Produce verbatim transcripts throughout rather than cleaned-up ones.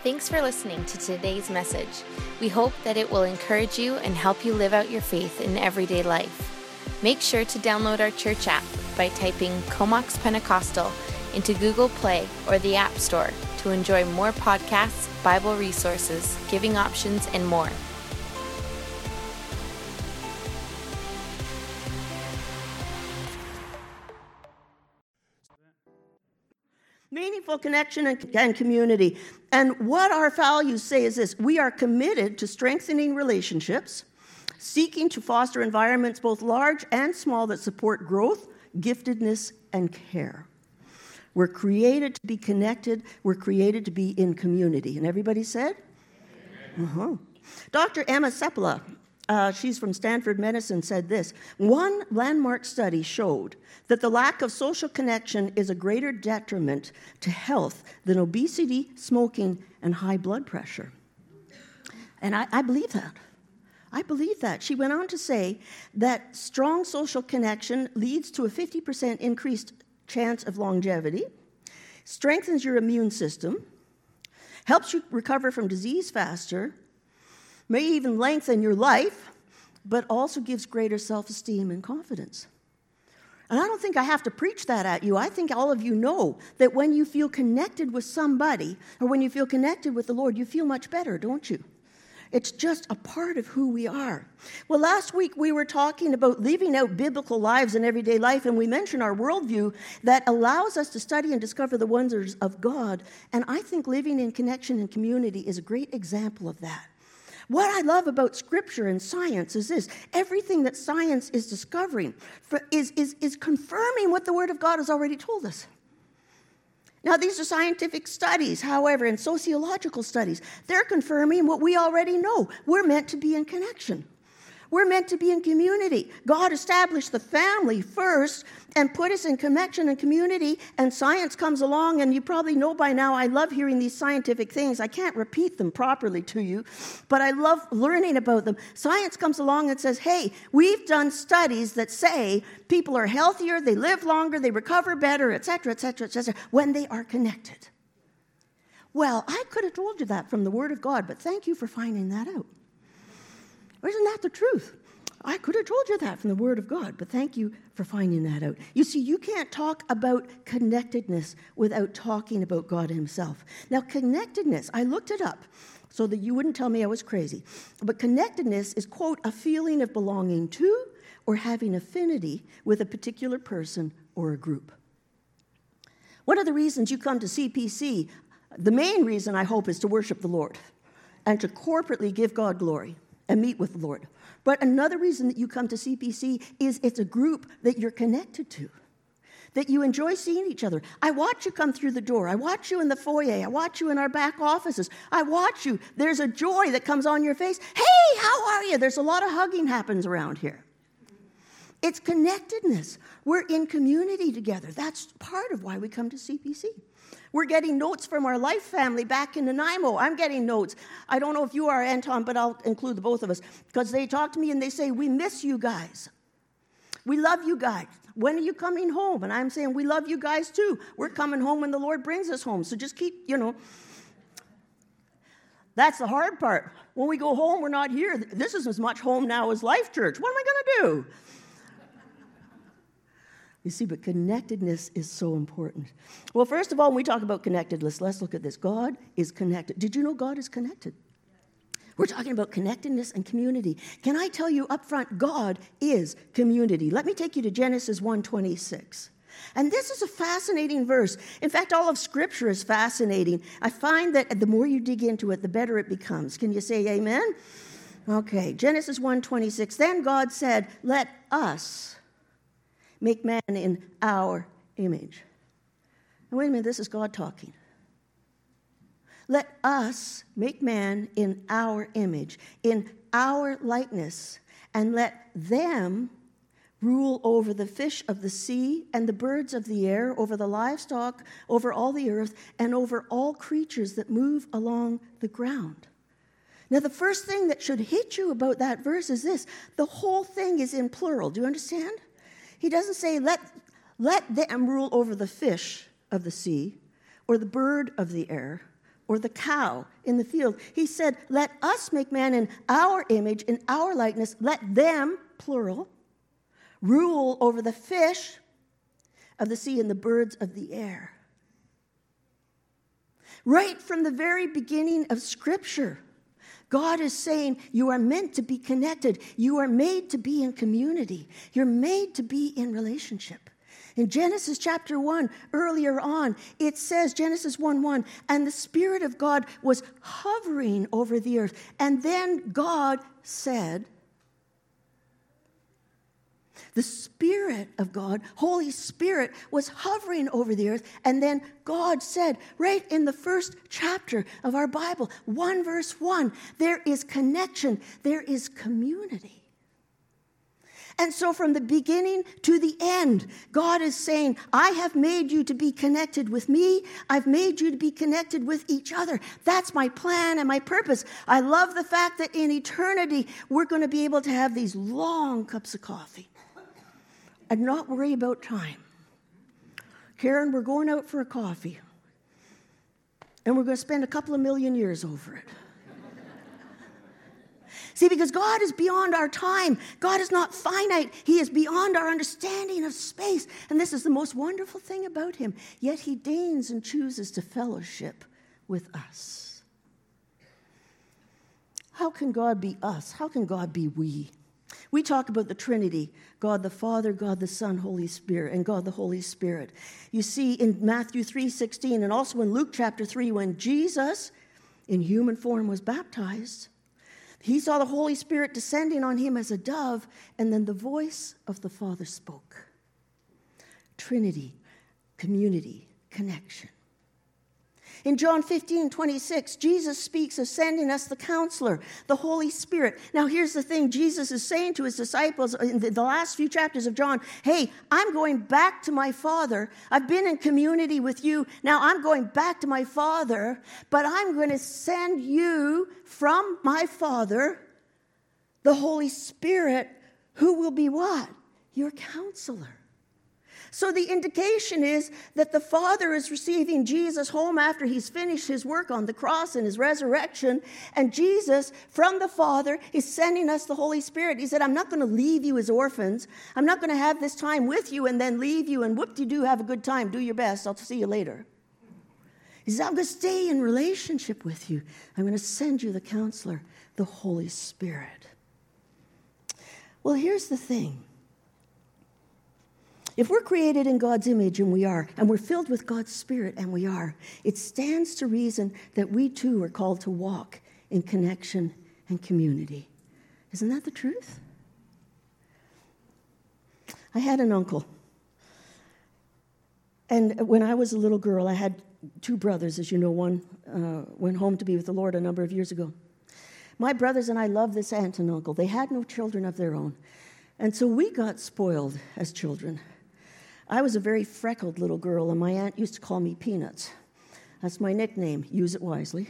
Thanks for listening to today's message. We hope that it will encourage you and help you live out your faith in everyday life. Make sure to download our church app by typing Comox Pentecostal into Google Play or the App Store to enjoy more podcasts, Bible resources, giving options, and more. Meaningful connection and, and community. And what our values say is this: we are committed to strengthening relationships, seeking to foster environments both large and small that support growth, giftedness, and care. We're created to be connected. We're created to be in community. And everybody said? Uh-huh. Doctor Emma Seppala, uh, she's from Stanford Medicine, said this: one landmark study showed that the lack of social connection is a greater detriment to health than obesity, smoking, and high blood pressure. And I, I believe that. I believe that. She went on to say that strong social connection leads to a fifty percent increased chance of longevity, strengthens your immune system, helps you recover from disease faster, may even lengthen your life, but also gives greater self-esteem and confidence. And I don't think I have to preach that at you. I think all of you know that when you feel connected with somebody, or when you feel connected with the Lord, you feel much better, don't you? It's just a part of who we are. Well, last week we were talking about living out biblical lives in everyday life, and we mentioned our worldview that allows us to study and discover the wonders of God. And I think living in connection and community is a great example of that. What I love about Scripture and science is this: everything that science is discovering is, is, is confirming what the Word of God has already told us. Now, these are scientific studies, however, and sociological studies. They're confirming what we already know. We're meant to be in connection. We're meant to be in community. God established the family first and put us in connection and community, and science comes along, and you probably know by now I love hearing these scientific things. I can't repeat them properly to you, but I love learning about them. Science comes along and says, hey, we've done studies that say people are healthier, they live longer, they recover better, et cetera, et cetera, et cetera, when they are connected. Well, I could have told you that from the Word of God, but thank you for finding that out. Isn't that the truth? I could have told you that from the Word of God, but thank you for finding that out. You see, you can't talk about connectedness without talking about God Himself. Now, connectedness, I looked it up so that you wouldn't tell me I was crazy, but connectedness is, quote, a feeling of belonging to or having affinity with a particular person or a group. One of the reasons you come to C P C, the main reason, I hope, is to worship the Lord and to corporately give God glory and meet with the Lord. But another reason that you come to C P C is it's a group that you're connected to, that you enjoy seeing each other. I watch you come through the door. I watch you in the foyer. I watch you in our back offices. I watch you. There's a joy that comes on your face. Hey, how are you? There's a lot of hugging happens around here. It's connectedness. We're in community together. That's part of why we come to C P C. We're getting notes from our Life family back in Nanaimo. I'm getting notes. I don't know if you are, Anton, but I'll include the both of us, because they talk to me and they say, we miss you guys. We love you guys. When are you coming home? And I'm saying, we love you guys too. We're coming home when the Lord brings us home. So just keep, you know. That's the hard part. When we go home, we're not here. This is as much home now as Life Church. What am I going to do? You see, but connectedness is so important. Well, first of all, when we talk about connectedness, let's look at this. God is connected. Did you know God is connected? We're talking about connectedness and community. Can I tell you up front, God is community. Let me take you to Genesis one twenty-six. And this is a fascinating verse. In fact, all of Scripture is fascinating. I find that the more you dig into it, the better it becomes. Can you say amen? Okay, Genesis one twenty-six. Then God said, let us make man in our image. Now, wait a minute, this is God talking. Let us make man in our image, in our likeness, and let them rule over the fish of the sea and the birds of the air, over the livestock, over all the earth, and over all creatures that move along the ground. Now, the first thing that should hit you about that verse is this: the whole thing is in plural. Do you understand? He doesn't say, let, let them rule over the fish of the sea, or the bird of the air, or the cow in the field. He said, let us make man in our image, in our likeness. Let them, plural, rule over the fish of the sea and the birds of the air. Right from the very beginning of Scripture, God is saying you are meant to be connected. You are made to be in community. You're made to be in relationship. In Genesis chapter one, earlier on, it says, Genesis one one, and the Spirit of God was hovering over the earth. And then God said, the Spirit of God, Holy Spirit, was hovering over the earth. And then God said, right in the first chapter of our Bible, one verse one, there is connection, there is community. And so from the beginning to the end, God is saying, I have made you to be connected with me. I've made you to be connected with each other. That's my plan and my purpose. I love the fact that in eternity, we're going to be able to have these long cups of coffee and not worry about time. Karen, we're going out for a coffee, and we're going to spend a couple of million years over it. See, because God is beyond our time. God is not finite. He is beyond our understanding of space. And this is the most wonderful thing about him. Yet he deigns and chooses to fellowship with us. How can God be us? How can God be we? We talk about the Trinity, God the Father, God the Son, Holy Spirit, and God the Holy Spirit. You see in Matthew three sixteen and also in Luke chapter three, when Jesus in human form was baptized, he saw the Holy Spirit descending on him as a dove, and then the voice of the Father spoke. Trinity, community, connection. In John fifteen twenty-six, Jesus speaks of sending us the Counselor, the Holy Spirit. Now here's the thing, Jesus is saying to his disciples in the last few chapters of John, hey, I'm going back to my Father. I've been in community with you. Now I'm going back to my Father, but I'm going to send you from my Father, the Holy Spirit, who will be what? Your Counselor. So the indication is that the Father is receiving Jesus home after he's finished his work on the cross and his resurrection. And Jesus, from the Father, is sending us the Holy Spirit. He said, I'm not going to leave you as orphans. I'm not going to have this time with you and then leave you and whoop-de-doo, have a good time. Do your best. I'll see you later. He said, I'm going to stay in relationship with you. I'm going to send you the Counselor, the Holy Spirit. Well, here's the thing. If we're created in God's image, and we are, and we're filled with God's Spirit, and we are, it stands to reason that we too are called to walk in connection and community. Isn't that the truth? I had an uncle. And when I was a little girl, I had two brothers, as you know. One uh, went home to be with the Lord a number of years ago. My brothers and I loved this aunt and uncle. They had no children of their own. And so we got spoiled as children. I was a very freckled little girl, and my aunt used to call me Peanuts. That's my nickname. Use it wisely.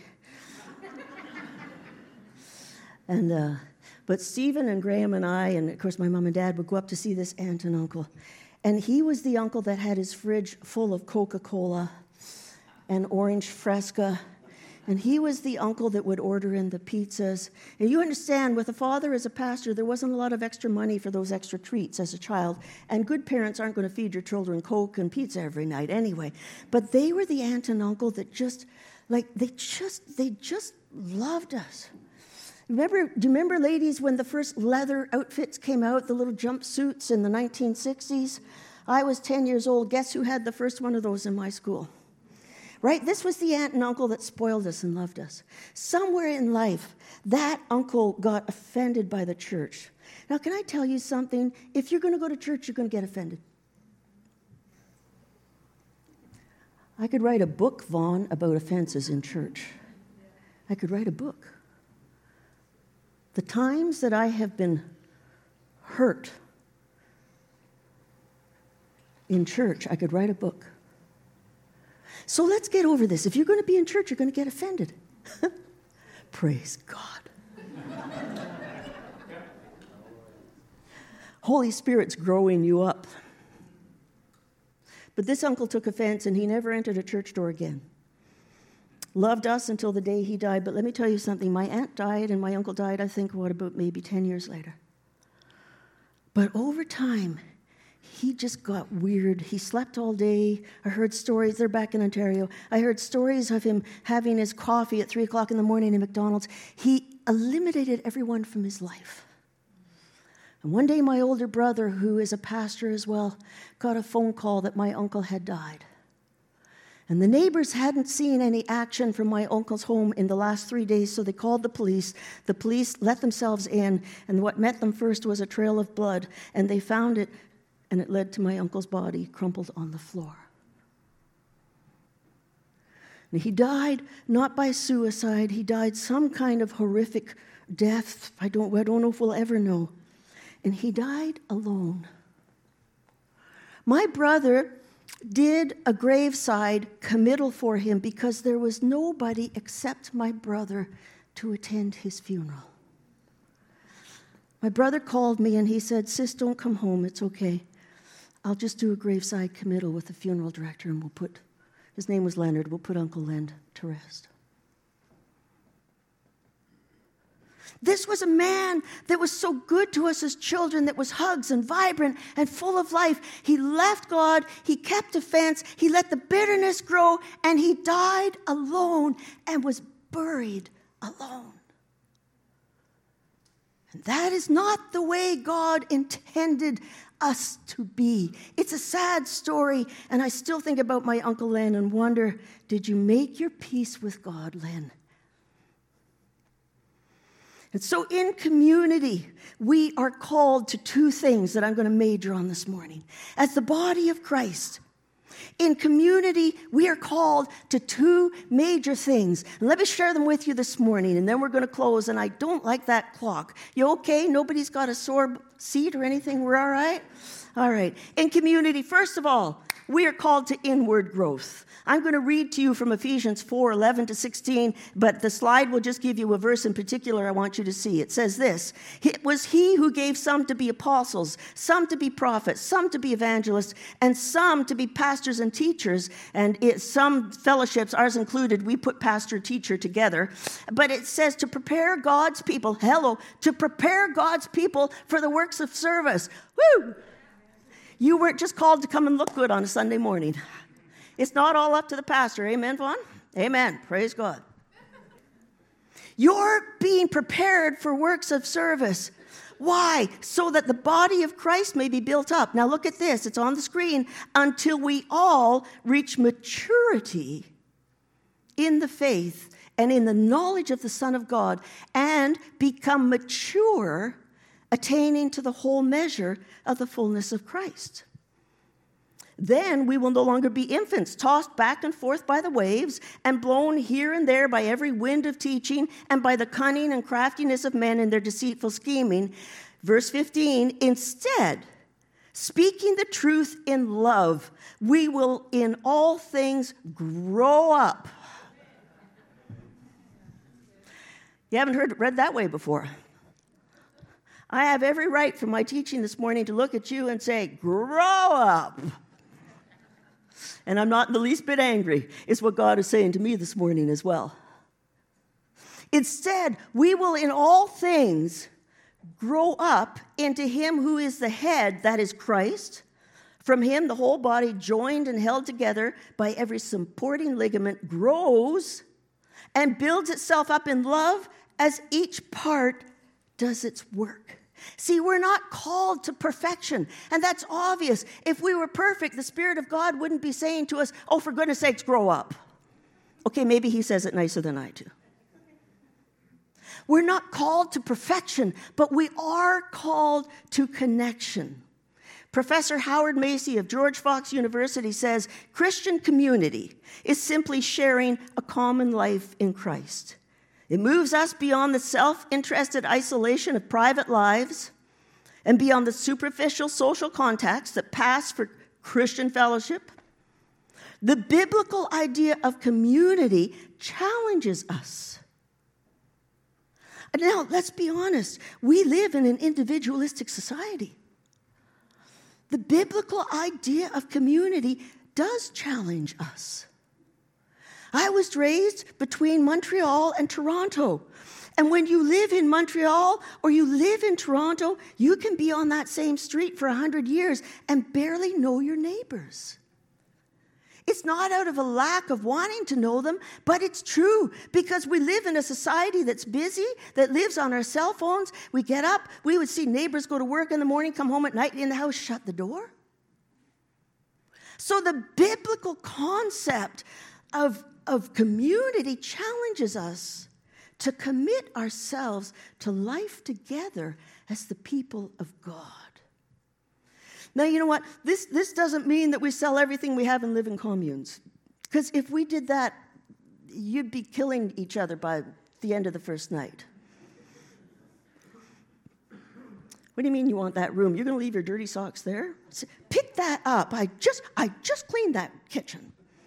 and uh, But Stephen and Graham and I, and of course my mom and dad, would go up to see this aunt and uncle. And he was the uncle that had his fridge full of Coca-Cola and orange Fresca. And he was the uncle that would order in the pizzas. And you understand, with a father as a pastor, there wasn't a lot of extra money for those extra treats as a child. And good parents aren't going to feed your children Coke and pizza every night anyway. But they were the aunt and uncle that just, like, they just, they just loved us. Remember, do you remember, ladies, when the first leather outfits came out, the little jumpsuits in the nineteen sixties? I was ten years old. Guess who had the first one of those in my school? Right? This was the aunt and uncle that spoiled us and loved us. Somewhere in life, that uncle got offended by the church. Now, can I tell you something? If you're going to go to church, you're going to get offended. I could write a book, Vaughn, about offenses in church. I could write a book. The times that I have been hurt in church, I could write a book. So let's get over this. If you're going to be in church, you're going to get offended. Praise God. Holy Spirit's growing you up. But this uncle took offense, and he never entered a church door again. loved us until the day he died. But let me tell you something. My aunt died and my uncle died, I think, what, about maybe ten years later. But over time, he just got weird. He slept all day. I heard stories. They're back in Ontario. I heard stories of him having his coffee at three o'clock in the morning at McDonald's. He eliminated everyone from his life. And one day, my older brother, who is a pastor as well, got a phone call that my uncle had died. And the neighbors hadn't seen any action from my uncle's home in the last three days, so they called the police. The police let themselves in, and what met them first was a trail of blood, and they found it, and it led to my uncle's body crumpled on the floor. And he died not by suicide. He died some kind of horrific death. I don't, I don't know if we'll ever know. And he died alone. My brother did a graveside committal for him because there was nobody except my brother to attend his funeral. My brother called me and he said, "Sis, don't come home. It's okay. I'll just do a graveside committal with the funeral director and we'll put," his name was Leonard, "we'll put Uncle Len to rest." This was a man that was so good to us as children, that was hugs and vibrant and full of life. He left God, he kept a fence, he let the bitterness grow, and he died alone and was buried alone. And that is not the way God intended us to be. It's a sad story, and I still think about my Uncle Len and wonder, did you make your peace with God, Len? And so in community, we are called to two things that I'm going to major on this morning. As the body of Christ, in community, we are called to two major things. And let me share them with you this morning, and then we're going to close. And I don't like that clock. You okay? Nobody's got a sore seat or anything? We're all right? All right. In community, first of all, we are called to inward growth. I'm going to read to you from Ephesians four, eleven to sixteen, but the slide will just give you a verse in particular I want you to see. It says this: "It was he who gave some to be apostles, some to be prophets, some to be evangelists, and some to be pastors and teachers." And it, some fellowships, ours included, we put pastor, teacher together. But it says to prepare God's people, hello, to prepare God's people for the works of service. Woo! You weren't just called to come and look good on a Sunday morning. It's not all up to the pastor. Amen, Vaughn? Amen. Praise God. You're being prepared for works of service. Why? So that the body of Christ may be built up. Now look at this. It's on the screen. Until we all reach maturity in the faith and in the knowledge of the Son of God and become mature, attaining to the whole measure of the fullness of Christ. Then we will no longer be infants, tossed back and forth by the waves and blown here and there by every wind of teaching and by the cunning and craftiness of men in their deceitful scheming. Verse fifteen, instead, speaking the truth in love, we will in all things grow up. You haven't heard it read that way before. I have every right from my teaching this morning to look at you and say, grow up. And I'm not in the least bit angry. It's what God is saying to me this morning as well. Instead, we will in all things grow up into him who is the head, that is Christ. From him, the whole body, joined and held together by every supporting ligament, grows and builds itself up in love as each part does its work. See, we're not called to perfection, and that's obvious. If we were perfect, the Spirit of God wouldn't be saying to us, oh, for goodness sakes, grow up. Okay, maybe he says it nicer than I do. We're not called to perfection, but we are called to connection. Professor Howard Macy of George Fox University says, Christian community is simply sharing a common life in Christ. It moves us beyond the self-interested isolation of private lives and beyond the superficial social contacts that pass for Christian fellowship. The biblical idea of community challenges us. And now, let's be honest. We live in an individualistic society. The biblical idea of community does challenge us. I was raised between Montreal and Toronto. And when you live in Montreal or you live in Toronto, you can be on that same street for one hundred years and barely know your neighbors. It's not out of a lack of wanting to know them, but it's true because we live in a society that's busy, that lives on our cell phones. We get up, we would see neighbors go to work in the morning, come home at night, in the house, shut the door. So the biblical concept of, of community challenges us to commit ourselves to life together as the people of God. Now, you know what? This, this doesn't mean that we sell everything we have and live in communes. Because if we did that, you'd be killing each other by the end of the first night. What do you mean you want that room? You're going to leave your dirty socks there? Pick that up. I just, I just cleaned that kitchen.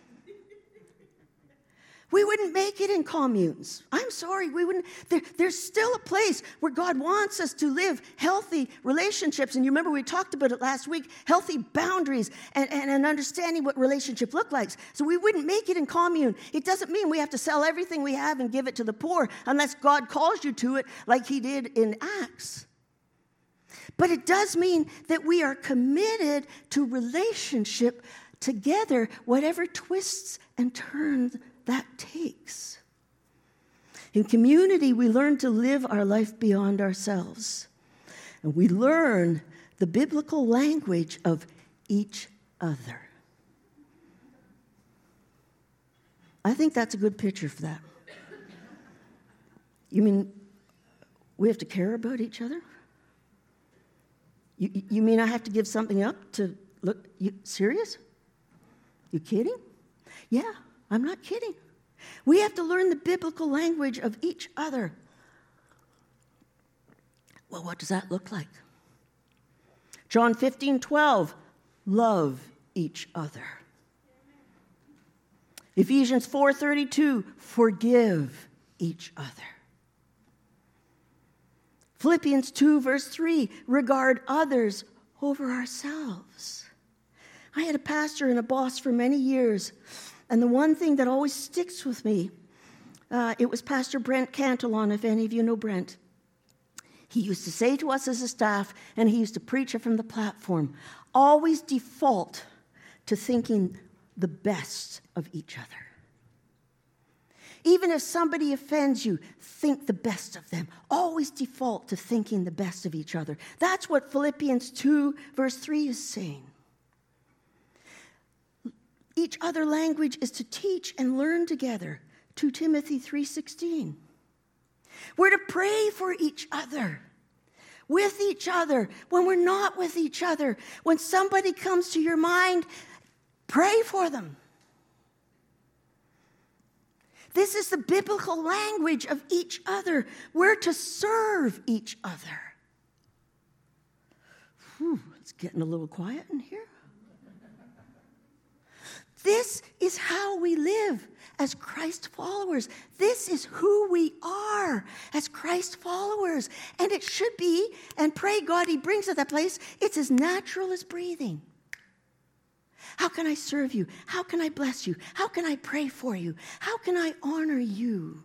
We wouldn't make it in communes. I'm sorry, we wouldn't. There, there's still a place where God wants us to live healthy relationships. And you remember we talked about it last week, healthy boundaries and, and, and understanding what relationship look like. So we wouldn't make it in commune. It doesn't mean we have to sell everything we have and give it to the poor unless God calls you to it like he did in Acts. But it does mean that we are committed to relationship together, whatever twists and turns that takes. In community, we learn to live our life beyond ourselves. And we learn the biblical language of each other. I think that's a good picture for that. You mean we have to care about each other? You, you mean I have to give something up to look, you serious? You kidding? Yeah. I'm not kidding. We have to learn the biblical language of each other. Well, what does that look like? John fifteen twelve, love each other. Ephesians four thirty-two, forgive each other. Philippians two verse three, regard others over ourselves. I had a pastor and a boss for many years. And the one thing that always sticks with me, uh, it was Pastor Brent Cantillon, if any of you know Brent. He used to say to us as a staff, and he used to preach it from the platform, always default to thinking the best of each other. Even if somebody offends you, think the best of them. Always default to thinking the best of each other. That's what Philippians two verse three is saying. Each other language is to teach and learn together. Second Timothy three sixteen. We're to pray for each other, with each other, when we're not with each other. When somebody comes to your mind, pray for them. This is the biblical language of each other. We're to serve each other. Whew, it's getting a little quiet in here. This is how we live as Christ followers. This is who we are as Christ followers. And it should be, and pray God he brings to that place, it's as natural as breathing. How can I serve you? How can I bless you? How can I pray for you? How can I honor you?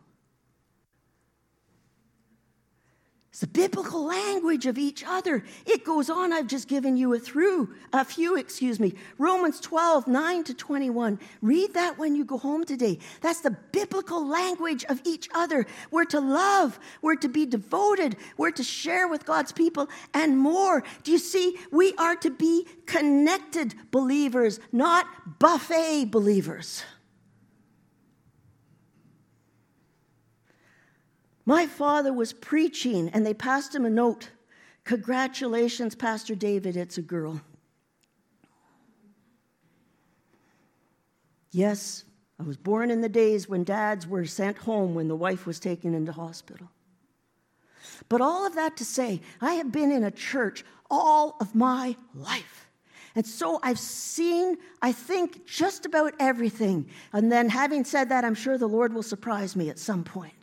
It's the biblical language of each other. It goes on. I've just given you a through a few, excuse me. Romans twelve, nine to twenty-one. Read that when you go home today. That's the biblical language of each other. We're to love. We're to be devoted. We're to share with God's people and more. Do you see? We are to be connected believers, not buffet believers. My father was preaching, and they passed him a note. Congratulations, Pastor David, it's a girl. Yes, I was born in the days when dads were sent home when the wife was taken into hospital. But all of that to say, I have been in a church all of my life. And so I've seen, I think, just about everything. And then having said that, I'm sure the Lord will surprise me at some point.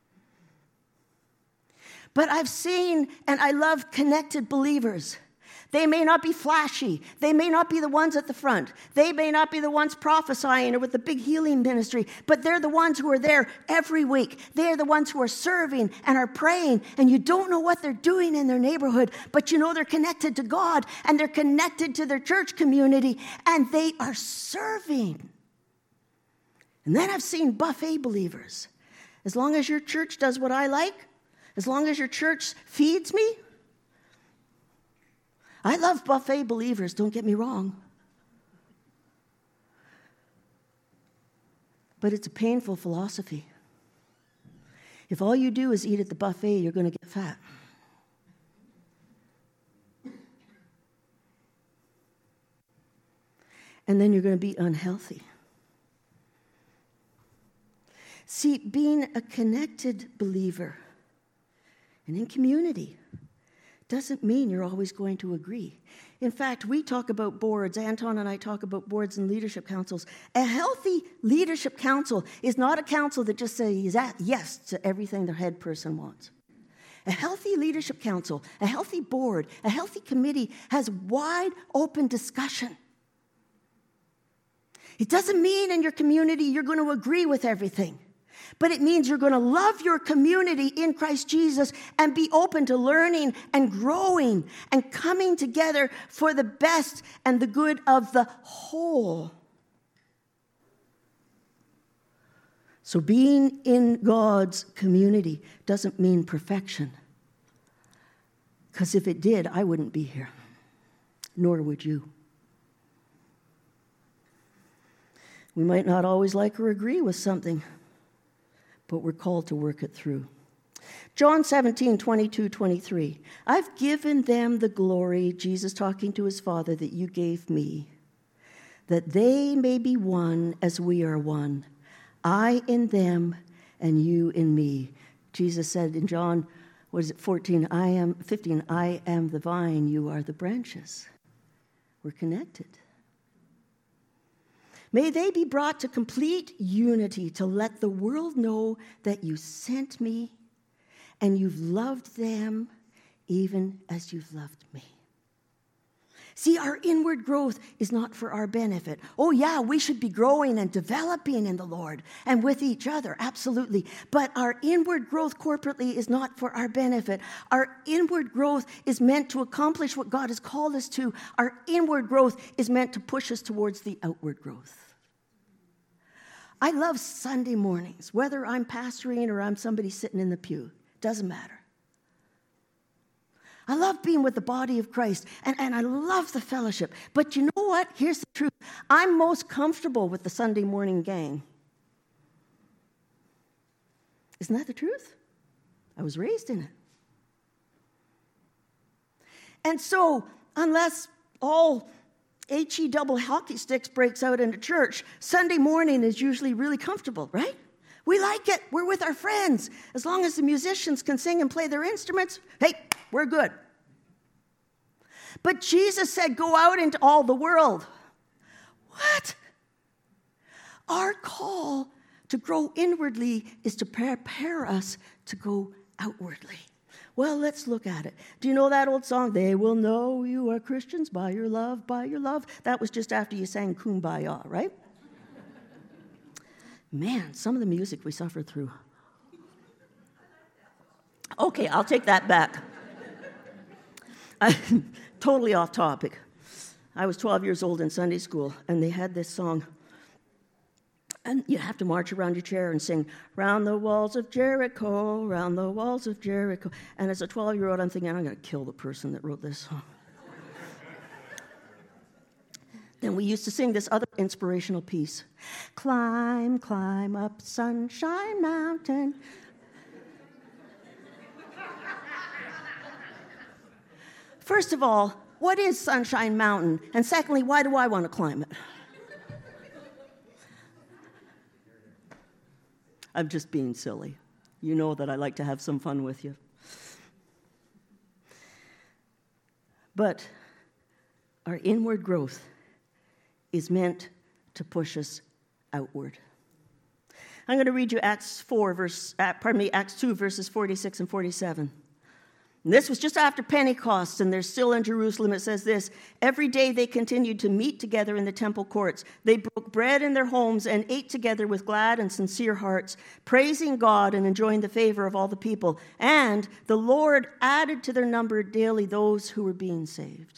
But I've seen, and I love connected believers. They may not be flashy. They may not be the ones at the front. They may not be the ones prophesying or with the big healing ministry, but they're the ones who are there every week. They're the ones who are serving and are praying, and you don't know what they're doing in their neighborhood, but you know they're connected to God, and they're connected to their church community, and they are serving. And then I've seen buffet believers. As long as your church does what I like, as long as your church feeds me, I love buffet believers, don't get me wrong. But it's a painful philosophy. If all you do is eat at the buffet, you're going to get fat. And then you're going to be unhealthy. See, being a connected believer and in community doesn't mean you're always going to agree. In fact, we talk about boards. Anton and I talk about boards and leadership councils. A healthy leadership council is not a council that just says yes to everything their head person wants. A healthy leadership council, a healthy board, a healthy committee has wide open discussion. It doesn't mean in your community you're going to agree with everything. But it means you're going to love your community in Christ Jesus and be open to learning and growing and coming together for the best and the good of the whole. So being in God's community doesn't mean perfection. Because if it did, I wouldn't be here. Nor would you. We might not always like or agree with something, but we're called to work it through. John seventeen, twenty-two, twenty-three. I've given them the glory, Jesus talking to his Father, that you gave me, that they may be one as we are one, I in them and you in me. Jesus said in John, what is it, fourteen, I am, fifteen, I am the vine, you are the branches. We're connected. May they be brought to complete unity to let the world know that you sent me and you've loved them even as you've loved me. See, our inward growth is not for our benefit. Oh, yeah, we should be growing and developing in the Lord and with each other, absolutely. But our inward growth corporately is not for our benefit. Our inward growth is meant to accomplish what God has called us to. Our inward growth is meant to push us towards the outward growth. I love Sunday mornings, whether I'm pastoring or I'm somebody sitting in the pew. Doesn't matter. I love being with the body of Christ, and, and I love the fellowship. But you know what? Here's the truth. I'm most comfortable with the Sunday morning gang. Isn't that the truth? I was raised in it. And so, unless all H E double hockey sticks breaks out into church, Sunday morning is usually really comfortable, right? We like it. We're with our friends. As long as the musicians can sing and play their instruments, hey, we're good. But Jesus said, go out into all the world. What? Our call to grow inwardly is to prepare us to go outwardly. Well, let's look at it. Do you know that old song, They Will Know You Are Christians by Your Love, by Your Love? That was just after you sang Kumbaya, right? Man, some of the music we suffered through. Okay, I'll take that back. I'm totally off topic. I was twelve years old in Sunday school, and they had this song. And you have to march around your chair and sing, round the walls of Jericho, round the walls of Jericho. And as a twelve-year-old, I'm thinking, I'm going to kill the person that wrote this song. Then we used to sing this other inspirational piece. Climb, climb up Sunshine Mountain. First of all, what is Sunshine Mountain? And secondly, why do I want to climb it? I'm just being silly. You know that I like to have some fun with you. But our inward growth is meant to push us outward. I'm going to read you Acts four, verse, uh, pardon me, Acts two, verses forty-six and forty-seven. And this was just after Pentecost, and they're still in Jerusalem. It says this: every day they continued to meet together in the temple courts. They broke bread in their homes and ate together with glad and sincere hearts, praising God and enjoying the favor of all the people. And the Lord added to their number daily those who were being saved.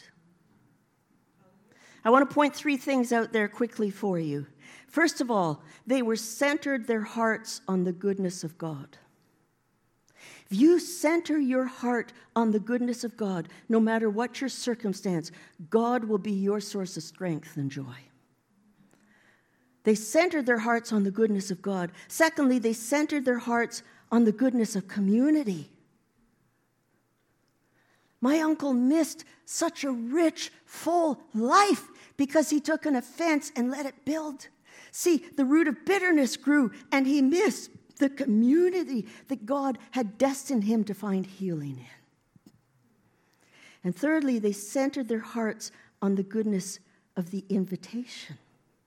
I want to point three things out there quickly for you. First of all, they were centered their hearts on the goodness of God. If you center your heart on the goodness of God, no matter what your circumstance, God will be your source of strength and joy. They centered their hearts on the goodness of God. Secondly, they centered their hearts on the goodness of community. My uncle missed such a rich, full life because he took an offense and let it build. See, the root of bitterness grew, and he missed the community that God had destined him to find healing in. And thirdly, they centered their hearts on the goodness of the invitation.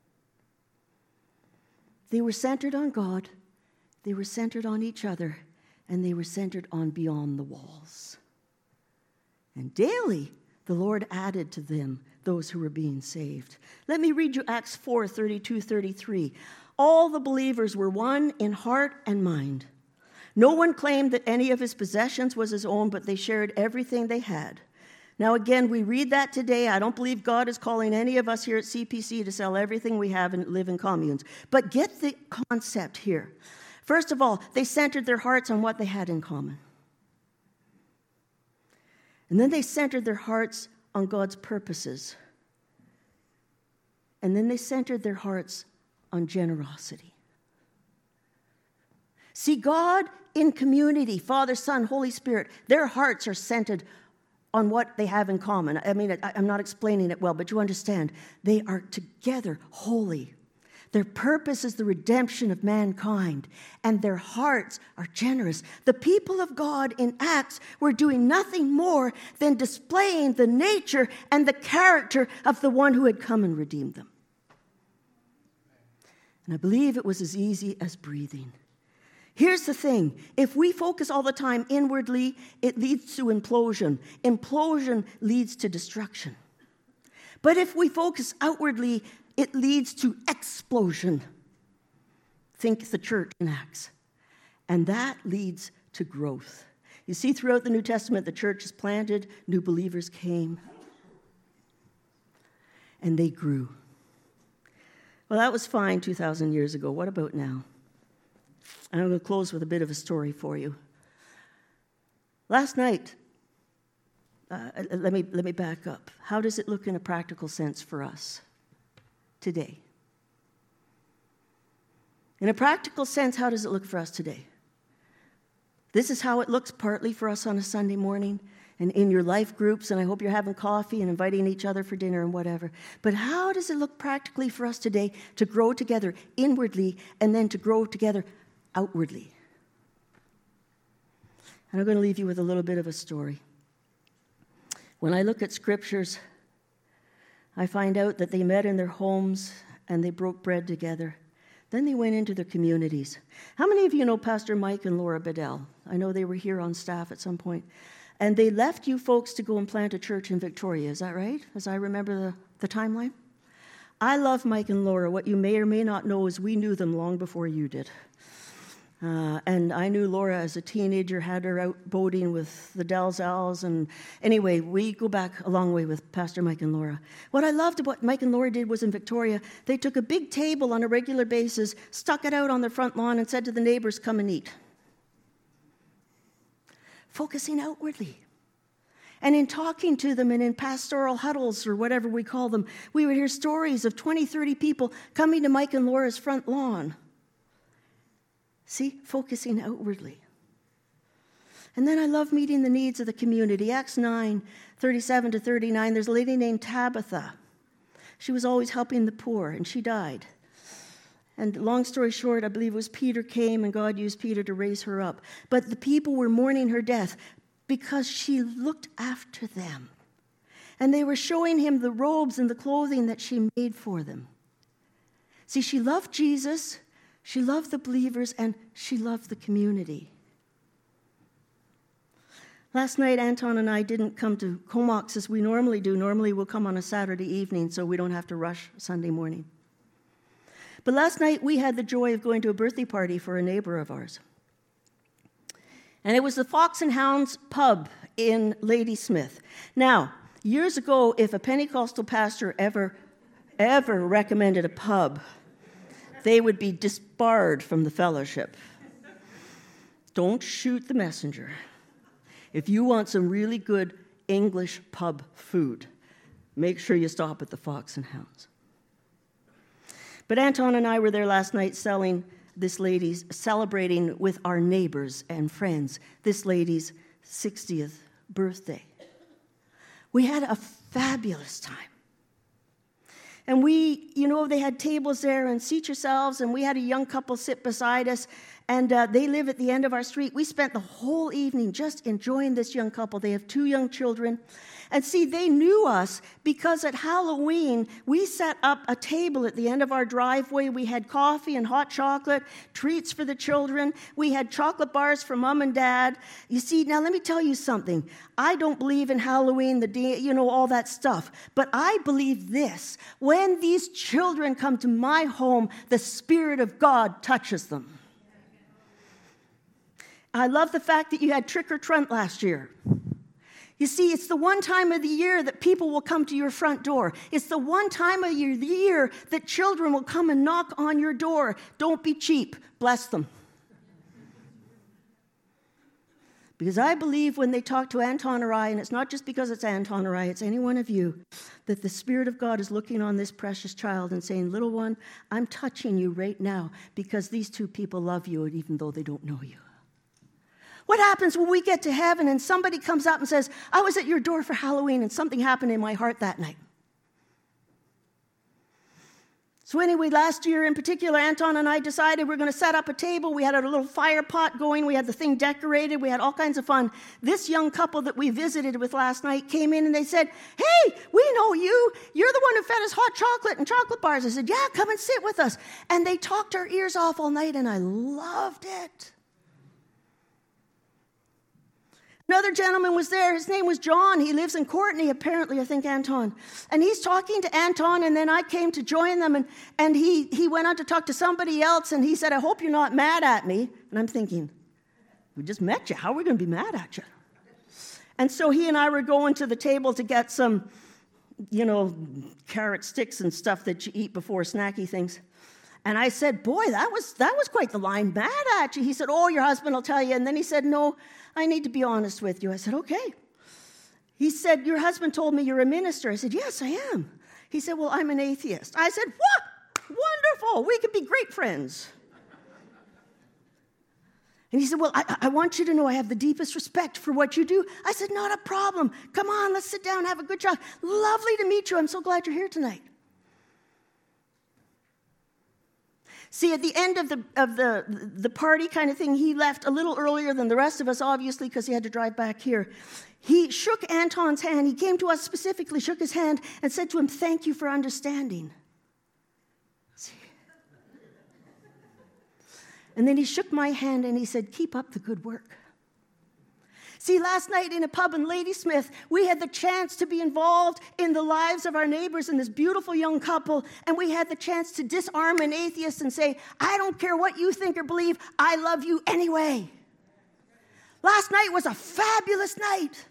They were centered on God, they were centered on each other, and they were centered on beyond the walls. And daily, the Lord added to them those who were being saved. Let me read you Acts four, thirty-two, thirty-three. All the believers were one in heart and mind. No one claimed that any of his possessions was his own, but they shared everything they had. Now again, we read that today. I don't believe God is calling any of us here at C P C to sell everything we have and live in communes. But get the concept here. First of all, they centered their hearts on what they had in common. And then they centered their hearts on God's purposes. And then they centered their hearts on generosity. See, God in community, Father, Son, Holy Spirit, their hearts are centered on what they have in common. I mean, I'm not explaining it well, but you understand. They are together holy. Their purpose is the redemption of mankind, and their hearts are generous. The people of God in Acts were doing nothing more than displaying the nature and the character of the one who had come and redeemed them. And I believe it was as easy as breathing. Here's the thing. If we focus all the time inwardly, it leads to implosion. Implosion leads to destruction. But if we focus outwardly, it leads to explosion. Think the church in Acts. And that leads to growth. You see, throughout the New Testament, the church is planted, new believers came, and they grew. Well, that was fine two thousand years ago. What about now? And I'm going to close with a bit of a story for you. Last night, uh, let me let me back up. How does it look in a practical sense for us today? In a practical sense, how does it look for us today? This is how it looks partly for us on a Sunday morning and in your life groups, and I hope you're having coffee and inviting each other for dinner and whatever. But how does it look practically for us today to grow together inwardly and then to grow together outwardly? And I'm going to leave you with a little bit of a story. When I look at scriptures, I find out that they met in their homes and they broke bread together. Then they went into their communities. How many of you know Pastor Mike and Laura Bedell? I know they were here on staff at some point. And they left you folks to go and plant a church in Victoria. Is that right? As I remember the, the timeline? I love Mike and Laura. What you may or may not know is we knew them long before you did. Uh, and I knew Laura as a teenager, had her out boating with the Dalzals. And anyway, we go back a long way with Pastor Mike and Laura. What I loved about what Mike and Laura did was in Victoria, they took a big table on a regular basis, stuck it out on their front lawn, and said to the neighbors, come and eat. Focusing outwardly. And in talking to them and in pastoral huddles or whatever we call them, we would hear stories of twenty, thirty people coming to Mike and Laura's front lawn. See, focusing outwardly. And then I love meeting the needs of the community. Acts nine, thirty-seven to thirty-nine, there's a lady named Tabitha. She was always helping the poor, and she died. And long story short, I believe it was Peter came, and God used Peter to raise her up. But the people were mourning her death because she looked after them. And they were showing him the robes and the clothing that she made for them. See, she loved Jesus, she loved the believers, and she loved the community. Last night, Anton and I didn't come to Comox as we normally do. Normally, we'll come on a Saturday evening so we don't have to rush Sunday morning. But last night, we had the joy of going to a birthday party for a neighbor of ours. And it was the Fox and Hounds pub in Ladysmith. Now, years ago, if a Pentecostal pastor ever, ever recommended a pub, they would be disbarred from the fellowship. Don't shoot the messenger. If you want some really good English pub food, make sure you stop at the Fox and Hounds. But Anton and I were there last night selling this lady's, celebrating with our neighbors and friends this lady's sixtieth birthday. We had a fabulous time. And we, you know, they had tables there and seat yourselves, and we had a young couple sit beside us, and uh, they live at the end of our street. We spent the whole evening just enjoying this young couple. They have two young children. And see, they knew us because at Halloween, we set up a table at the end of our driveway. We had coffee and hot chocolate, treats for the children. We had chocolate bars for mom and dad. You see, now let me tell you something. I don't believe in Halloween, the day, you know, all that stuff. But I believe this. When these children come to my home, the Spirit of God touches them. I love the fact that you had Trick or Treat last year. You see, it's the one time of the year that people will come to your front door. It's the one time of your year that children will come and knock on your door. Don't be cheap. Bless them. Because I believe when they talk to Anton or I, and it's not just because it's Anton or I, it's any one of you, that the Spirit of God is looking on this precious child and saying, little one, I'm touching you right now because these two people love you even though they don't know you. What happens when we get to heaven and somebody comes up and says, I was at your door for Halloween and something happened in my heart that night? So anyway, last year in particular, Anton and I decided we're going to set up a table. We had a little fire pot going. We had the thing decorated. We had all kinds of fun. This young couple that we visited with last night came in and they said, hey, we know you. You're the one who fed us hot chocolate and chocolate bars. I said, yeah, come and sit with us. And they talked our ears off all night, and I loved it. Another gentleman was there. His name was John. He lives in Courtenay, apparently, I think, Anton. And he's talking to Anton, and then I came to join them, and, and he, he went on to talk to somebody else, and he said, I hope you're not mad at me. And I'm thinking, we just met you. How are we going to be mad at you? And so he and I were going to the table to get some, you know, carrot sticks and stuff that you eat before snacky things. And I said, boy, that was that was quite the line, mad at you. He said, oh, your husband will tell you. And then he said, no, I need to be honest with you. I said, okay. He said, your husband told me you're a minister. I said, yes, I am. He said, well, I'm an atheist. I said, what? Wonderful. We could be great friends. And he said, well, I, I want you to know I have the deepest respect for what you do. I said, not a problem. Come on, let's sit down, have a good chat. Lovely to meet you. I'm so glad you're here tonight. See, at the end of the of the, the party kind of thing, he left a little earlier than the rest of us, obviously, because he had to drive back here. He shook Anton's hand. He came to us specifically, shook his hand, and said to him, thank you for understanding. See? And then he shook my hand and he said, keep up the good work. See, last night in a pub in Ladysmith, we had the chance to be involved in the lives of our neighbors and this beautiful young couple, and we had the chance to disarm an atheist and say, I don't care what you think or believe, I love you anyway. Last night was a fabulous night.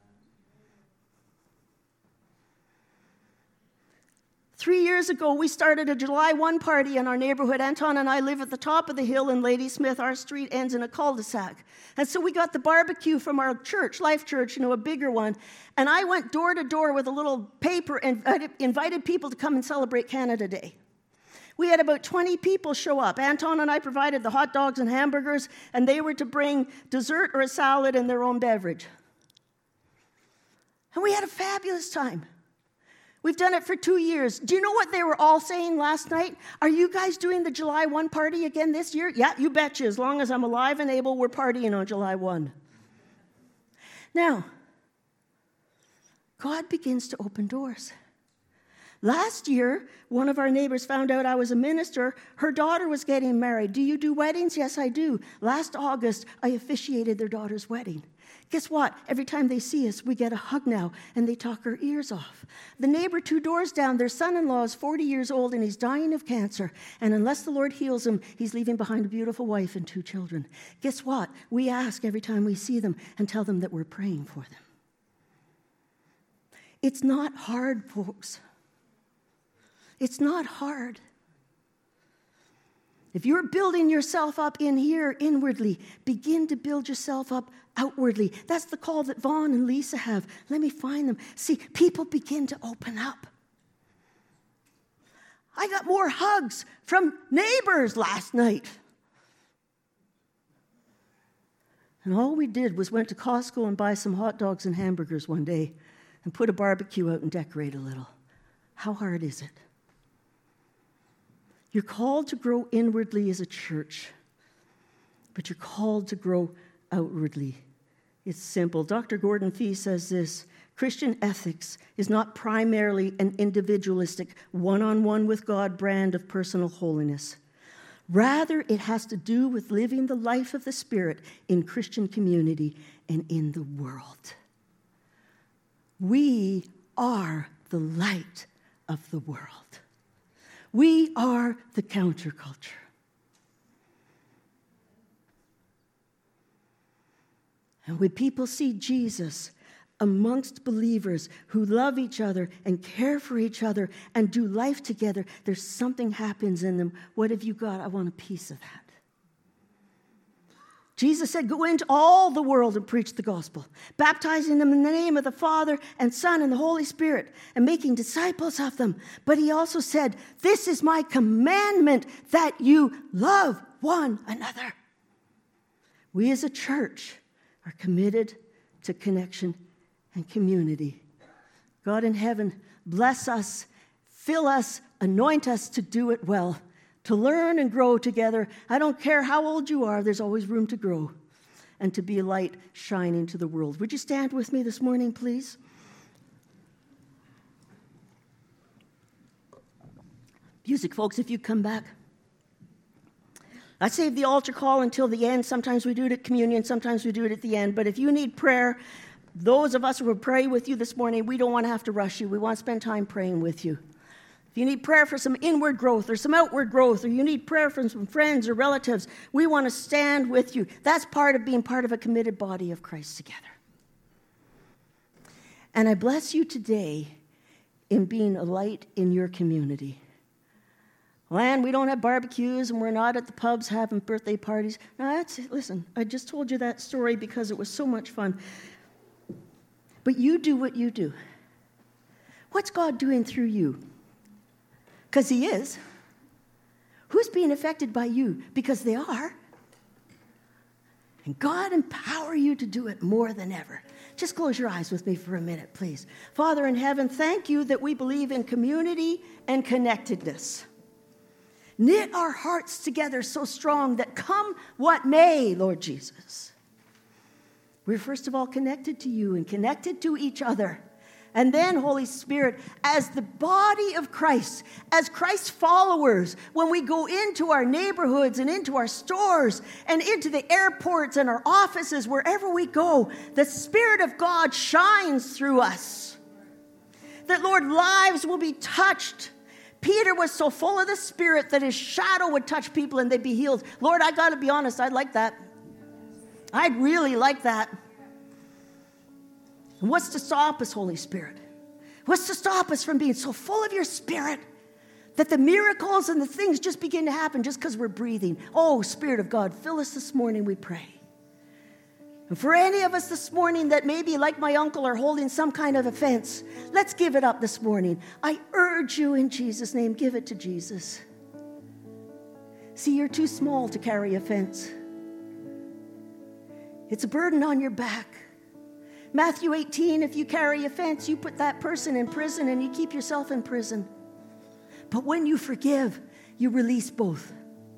Three years ago, we started a July first party in our neighborhood. Anton and I live at the top of the hill in Ladysmith. Our street ends in a cul-de-sac. And so we got the barbecue from our church, Life Church, you know, a bigger one. And I went door to door with a little paper and invited people to come and celebrate Canada Day. We had about twenty people show up. Anton and I provided the hot dogs and hamburgers, and they were to bring dessert or a salad and their own beverage. And we had a fabulous time. We've done it for two years. Do you know what they were all saying last night? Are you guys doing the July first party again this year? Yeah, you betcha. As long as I'm alive and able, we're partying on July first. Now, God begins to open doors. Last year, one of our neighbors found out I was a minister. Her daughter was getting married. Do you do weddings? Yes, I do. Last August, I officiated their daughter's wedding. Guess what? Every time they see us, we get a hug now, and they talk our ears off. The neighbor two doors down, their son-in-law is forty years old, and he's dying of cancer. And unless the Lord heals him, he's leaving behind a beautiful wife and two children. Guess what? We ask every time we see them and tell them that we're praying for them. It's not hard, folks. It's not hard. If you're building yourself up in here inwardly, begin to build yourself up outwardly. That's the call that Vaughn and Lisa have. Let me find them. See, people begin to open up. I got more hugs from neighbors last night. And all we did was went to Costco and buy some hot dogs and hamburgers one day and put a barbecue out and decorate a little. How hard is it? You're called to grow inwardly as a church, but you're called to grow outwardly. It's simple. Doctor Gordon Fee says this: Christian ethics is not primarily an individualistic, one-on-one with God brand of personal holiness. Rather, it has to do with living the life of the Spirit in Christian community and in the world. We are the light of the world. We are the counterculture. And when people see Jesus amongst believers who love each other and care for each other and do life together, there's something happens in them. What have you got? I want a piece of that. Jesus said, go into all the world and preach the gospel, baptizing them in the name of the Father and Son and the Holy Spirit, and making disciples of them. But he also said, this is my commandment, that you love one another. We as a church are committed to connection and community. God in heaven, bless us, fill us, anoint us to do it well, to learn and grow together. I don't care how old you are, there's always room to grow and to be a light shining to the world. Would you stand with me this morning, please? Music, folks, if you come back. I save the altar call until the end. Sometimes we do it at communion, sometimes we do it at the end. But if you need prayer, those of us who will pray with you this morning, we don't want to have to rush you. We want to spend time praying with you. If you need prayer for some inward growth or some outward growth, or you need prayer from some friends or relatives, we want to stand with you. That's part of being part of a committed body of Christ together. And I bless you today in being a light in your community. Land, we don't have barbecues and we're not at the pubs having birthday parties. No, that's it. Listen, I just told you that story because it was so much fun. But you do what you do. What's God doing through you? Because he is. Who's being affected by you? Because they are. And God empower you to do it more than ever. Just close your eyes with me for a minute, please. Father in heaven, thank you that we believe in community and connectedness. Knit our hearts together so strong that come what may, Lord Jesus. We're first of all connected to you and connected to each other. And then, Holy Spirit, as the body of Christ, as Christ's followers, when we go into our neighborhoods and into our stores and into the airports and our offices, wherever we go, the Spirit of God shines through us. That, Lord, lives will be touched. Peter was so full of the Spirit that his shadow would touch people and they'd be healed. Lord, I got to be honest, I'd like that. I'd really like that. And what's to stop us, Holy Spirit? What's to stop us from being so full of your Spirit that the miracles and the things just begin to happen just because we're breathing? Oh, Spirit of God, fill us this morning, we pray. And for any of us this morning that maybe, like my uncle, are holding some kind of offense, let's give it up this morning. I urge you in Jesus' name, give it to Jesus. See, you're too small to carry offense. It's a burden on your back. Matthew eighteen, if you carry offense, you put that person in prison and you keep yourself in prison. But when you forgive, you release both.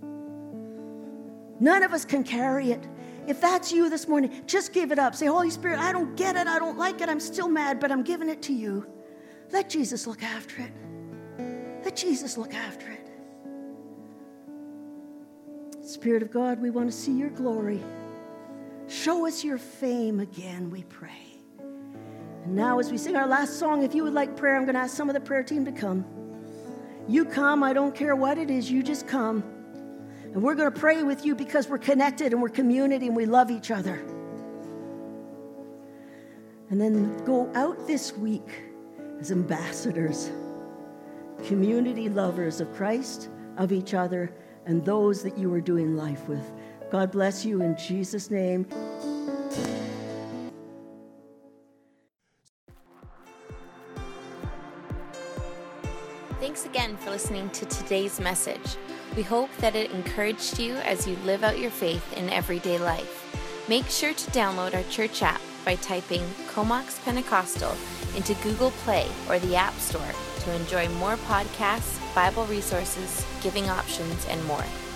None of us can carry it. If that's you this morning, just give it up. Say, Holy Spirit, I don't get it. I don't like it. I'm still mad, but I'm giving it to you. Let Jesus look after it. Let Jesus look after it. Spirit of God, we want to see your glory. Show us your fame again, we pray. And now as we sing our last song, if you would like prayer, I'm going to ask some of the prayer team to come. You come, I don't care what it is, you just come. And we're going to pray with you because we're connected and we're community and we love each other. And then go out this week as ambassadors, community lovers of Christ, of each other, and those that you are doing life with. God bless you in Jesus' name. Thanks again for listening to today's message. We hope that it encouraged you as you live out your faith in everyday life. Make sure to download our church app by typing Comox Pentecostal into Google Play or the App Store to enjoy more podcasts, Bible resources, giving options, and more.